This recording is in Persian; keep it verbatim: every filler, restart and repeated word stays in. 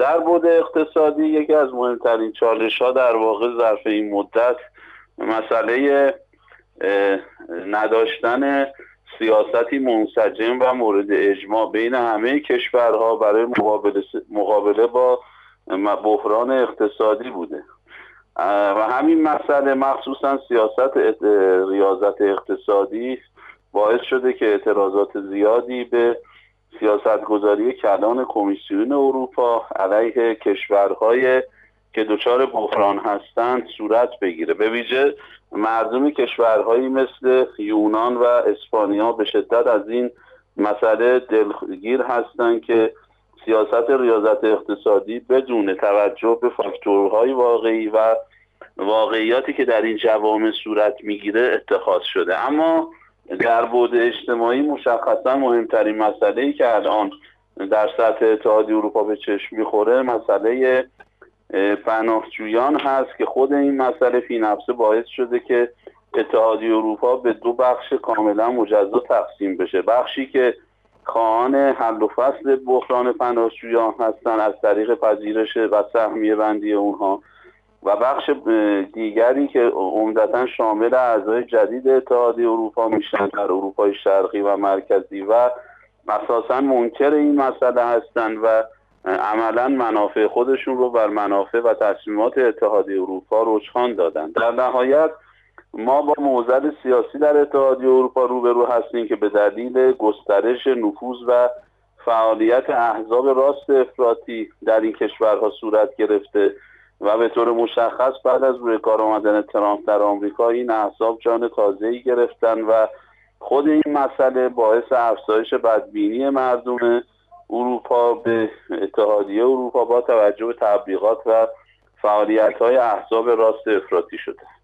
در بعد اقتصادی یکی از مهمترین چالش ها در واقع ظرف این مدت مسئله نداشتن سیاستی منسجم و مورد اجماع بین همه کشورها برای مقابله مقابله با بحران اقتصادی بوده و همین مسئله مخصوصا سیاست ریاضت اقتصادی باعث شده که اعتراضات زیادی به سیاستگذاری کلان کمیسیون اروپا علیه کشورهای که دچار بحران هستند صورت بگیره. به ویژه مردم کشورهایی مثل یونان و اسپانیا به شدت از این مسئله دلگیر هستند که سیاست ریاضت اقتصادی بدون توجه به فاکتورهای واقعی و واقعیاتی که در این جوامع صورت میگیره اتخاذ شده. اما در بعد اجتماعی مشخصا مهمترین مسئله‌ای که الان در سطح اتحادیه اروپا به چشم میخوره مسئله پناهجویان هست که خود این مسئله فی نفسه باعث شده که اتحادیه اروپا به دو بخش کاملا مجزا تقسیم بشه. بخشی که خواهان حل و فصل بحران پناهجویان هستن از طریق پذیرش و سهمیه بندی اونها و بخش دیگری که عمدتاً شامل اعضای جدید اتحادیه اروپا میشن در اروپای شرقی و مرکزی و اساساً منکر این مسئله هستند و عملاً منافع خودشون رو بر منافع و تصمیمات اتحادیه اروپا رجحان دادن. در نهایت ما با معضل سیاسی در اتحادیه اروپا روبرو هستیم که به دلیل گسترش نفوذ و فعالیت احزاب راست افراطی در این کشورها صورت گرفته و به طور مشخص بعد از روی کار آمدن ترامپ در آمریکا این احزاب جان تازه‌ای گرفتن و خود این مسئله باعث افزایش بدبینی مردم اروپا به اتحادیه اروپا با توجه به تبلیغات و فعالیت‌های احزاب راست افراطی شده.